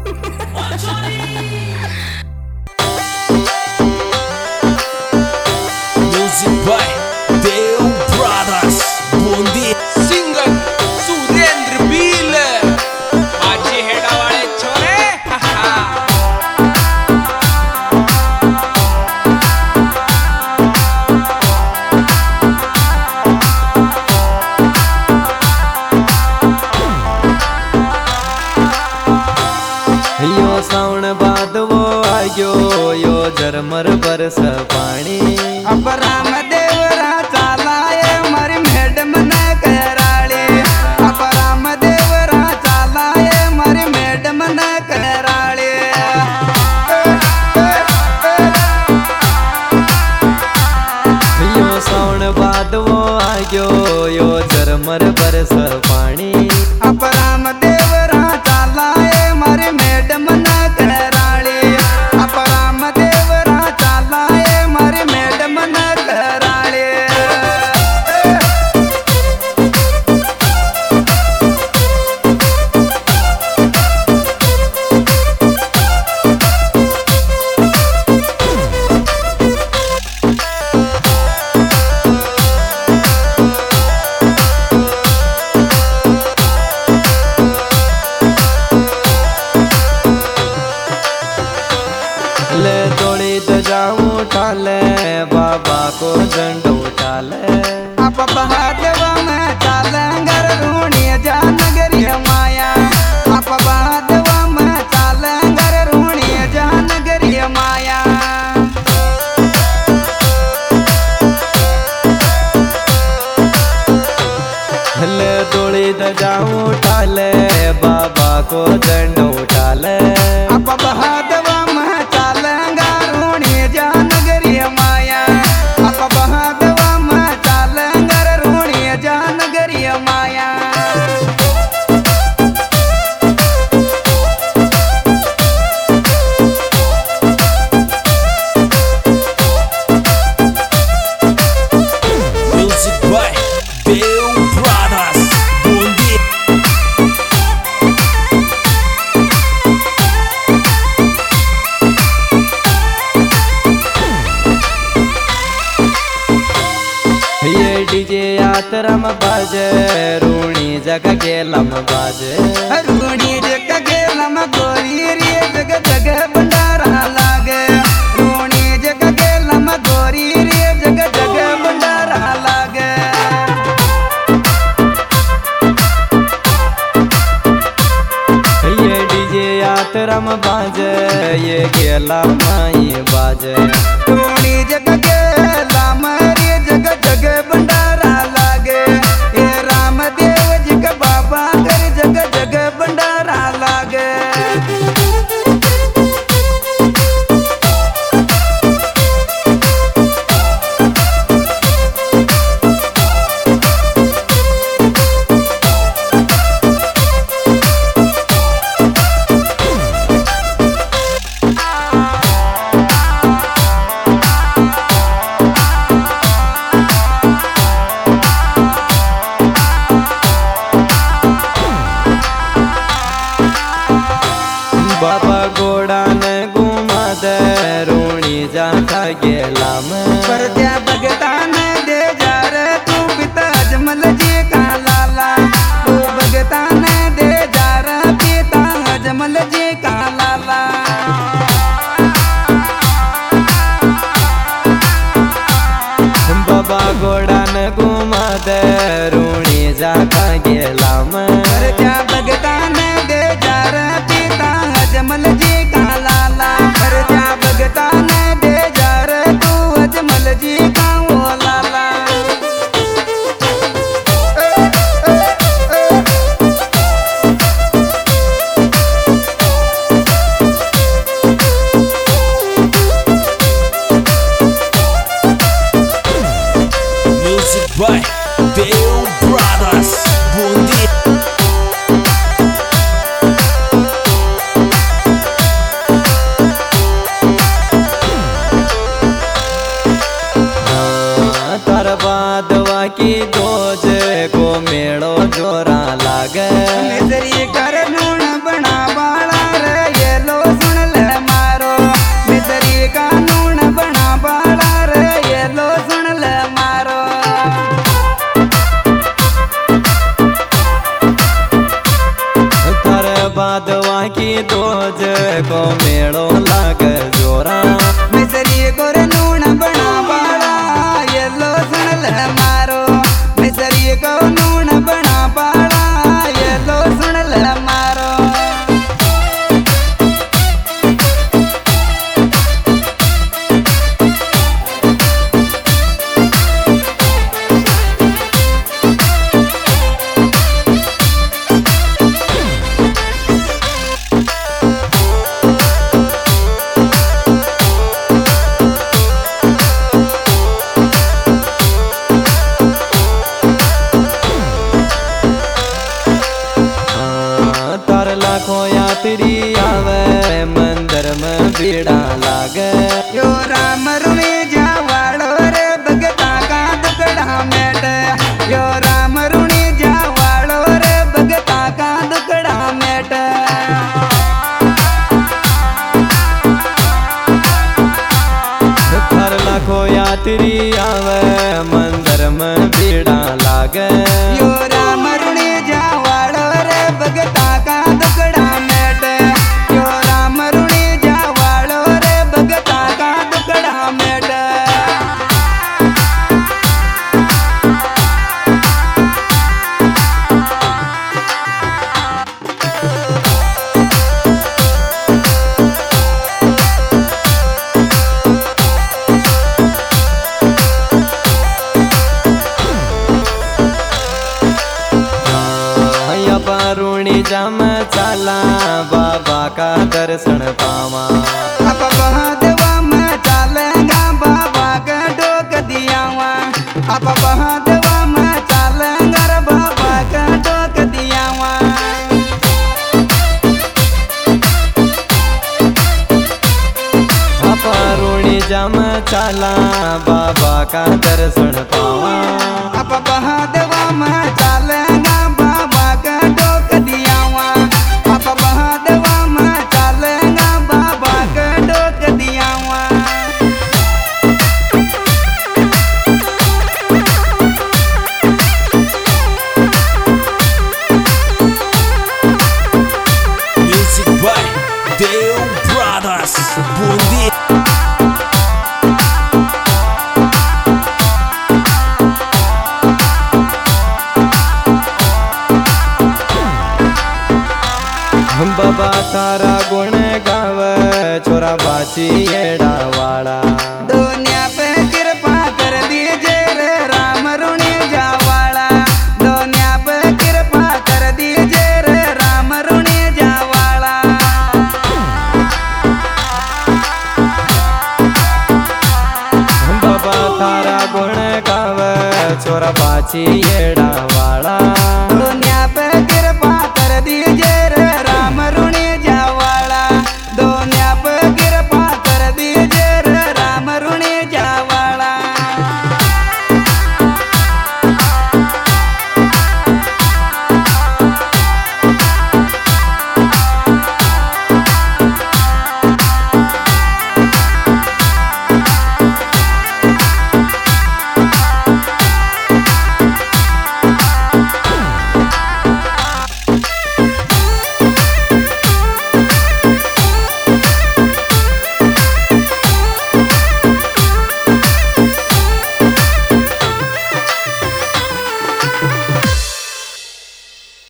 Music by Deo Brothers. Bundi singer Surendra बील माझे हेडावाळे छोरे. यो सावण बादवो आयो यो झरमर बरस पाणी अब रामदेवरा चालाय मारी मैडम न कराळे. अब रामदेवरा चालाय मारी मैडम न कराळे. यो सावण बादवो आयो यो झरमर बरस पाणी अब रामदेवरा चालाय मारी मैडम न कराळे. अब रामदेवरा चालाय मारी मैडम न कराळे. ले दौड़ी तो जाऊं ठाले बाबा को दंड उठाले. अब बहादवा में चालंगर रूणी जानगरी माया. अब बहादवा में चालंगर रूणी जानगरी माया. ले दौड़ी तो जाऊं ठाले बाबा को दंड उठाले. अब बहादवा में चालंगर रूणी जानगरी माया. अब बहादवा में चालंगर रूणी जानगरी माया. Music by Deo Brothers. Bundi ये डीजे यात्रम बाजे रूणी जग के लम बाजे. रूणी जग गेलम गोरी रे जग जग भंडारा लागे. रूणी जग गेलम गोरी रे जग जग भंडारा लागे. ये डीजे यात्रम बाजे ये गेला माई बाजे. रूणी जग गेलम रे जग जग भंडारा लागे. ये रामदेव जी का बाबा कर जग जग भंडारा लागे. बाबा घोड़ा ने घुमा दे रूणी जाता गेला में. पर त्या भगतान दे जा रे तू पिता अजमल जी का लाला. तू भगतान दे जा रे पिता अजमल जी का लाला. बाबा घोड़ा ने घुमा दे रूणी जाता गेला में. पर त्या भगतान दे जा रे पिता अजमल जी का लाला. पर त्या भगतान दे जा रे तू अजमल जी का वो लाला. Music by Deo Brothers. Bundi Bhadwa की दोज को मेड़ो लाग जोरा मिसरी को रे नून बना पाड़ा येलो सुन ले मारो मिसरी को नून बना पाड़ा येलो सुन ले मारो यात्री आवे मंदिर में भीड़ा लागे यो राम रुणी जावाड़ो रे भगता का दुकड़ा मेट यो राम रुणी जावाड़ो रे भगता का दुकड़ा मेट हर लाखों यात्री आवे मंदिर में भीड़ा लागे यो राम रुणी जावाड़ो रे भगता का दुकड़ा मेट यो राम रुणी जावाड़ो रे भगता का दुकड़ा मेट रुणी जम चला बाबा का दर्शन पावा अब बहादवा में चलेगा बाबा का डोक दियावा अब बहादवा में चलेगा रे बाबा का डोक दियावा रुणी जम चला बाबा का दर्शन पावा अब बहादवा में चलेगा बाबा का डोक दियावा अब बहादवा में चलेगा बाबा का डोक दियावा Music by Deo Brothers Bundi बाबा तारा गुण गावे छोरा बाची एड़ा वाला दुनिया पे कृपा कर दीजिए रे राम रुणी जावाला दुनिया पे कृपा कर दीजिए रे राम रुणी जावाला बाबा तारा गुण गावे छोरा बाची एड़ा